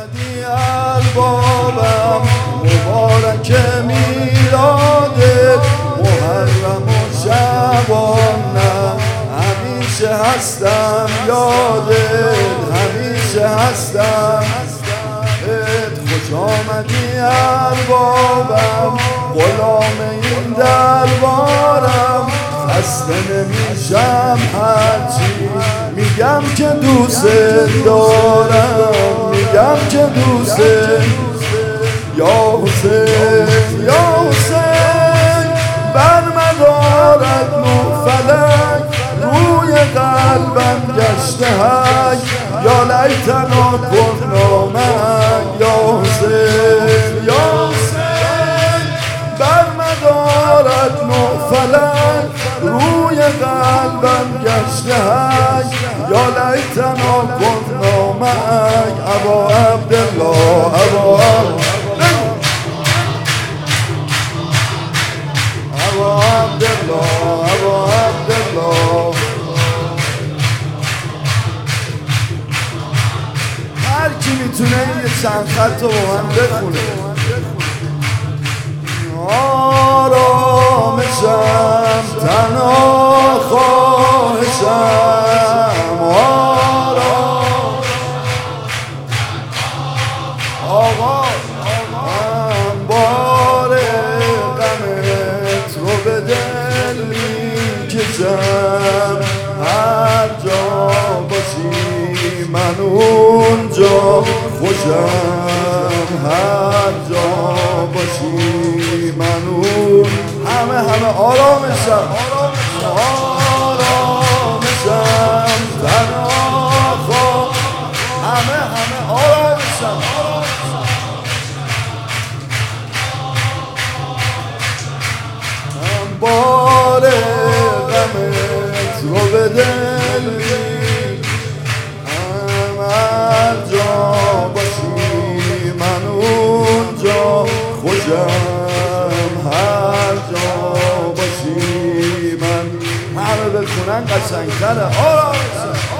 آمدی اربابم مبارک میلادت محرم و شعبان نه همیشه هستم یادت همیشه هستم خوش آمدی اربابم غلام این دربارم خسته نمیشم هرچی میگم که دوست دارم میگم که دوست یا حسین یا حسین بر مدارت نور فلک روی قلبم گشته هک یا لیتنا کنا معک یا حسین یا حسین بر مدارت نور فلک روی قلبم گشته هک یا لیتنا کنا معک ابا عبدالله ابا عبدالله ابا عبدالله هر کی میتونه یه چند خط رو با من بخونه آرامشم تنها خواهشم آقا بار غمت رو به دل میکشم هر جا باشی من اونجا خوشم هر جا باشی من اون همه آرامشم تنها همه آرامشم بار غمت رو به دل هر جا باشی من اونجا خوشم هر جا باشی من همه بخونن قشنگتره آرامشم